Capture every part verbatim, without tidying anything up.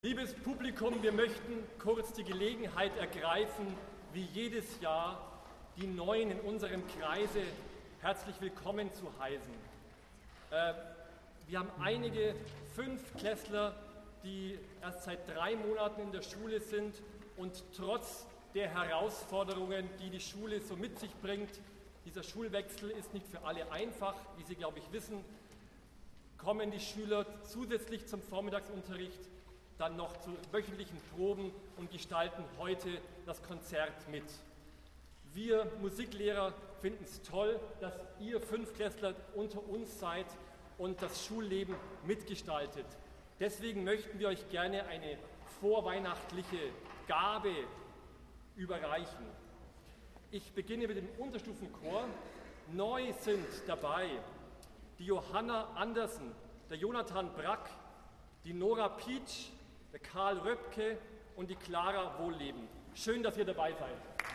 Liebes Publikum, wir möchten kurz die Gelegenheit ergreifen, wie jedes Jahr die Neuen in unserem Kreise herzlich willkommen zu heißen. Äh, wir haben einige Fünftklässler, die erst seit drei Monaten in der Schule sind und trotz der Herausforderungen, die die Schule so mit sich bringt, dieser Schulwechsel ist nicht für alle einfach, wie Sie, glaube ich, wissen, kommen die Schüler zusätzlich zum Vormittagsunterricht dann noch zu wöchentlichen Proben und gestalten heute das Konzert mit. Wir Musiklehrer finden es toll, dass ihr Fünftklässler unter uns seid und das Schulleben mitgestaltet. Deswegen möchten wir euch gerne eine vorweihnachtliche Gabe überreichen. Ich beginne mit dem Unterstufenchor. Neu sind dabei die Johanna Andersen, der Jonathan Brack, die Nora Pietsch, der Karl Röpke und die Clara Wohlleben. Schön, dass ihr dabei seid.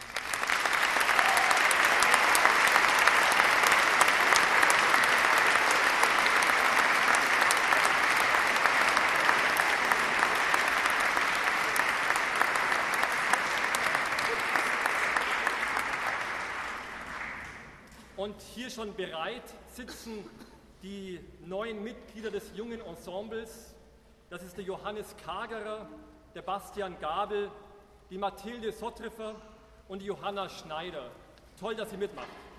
Und hier schon bereit sitzen die neuen Mitglieder des jungen Ensembles. Das ist der Johannes Kagerer, der Bastian Gabel, die Mathilde Sottreffer und die Johanna Schneider. Toll, dass ihr mitmacht.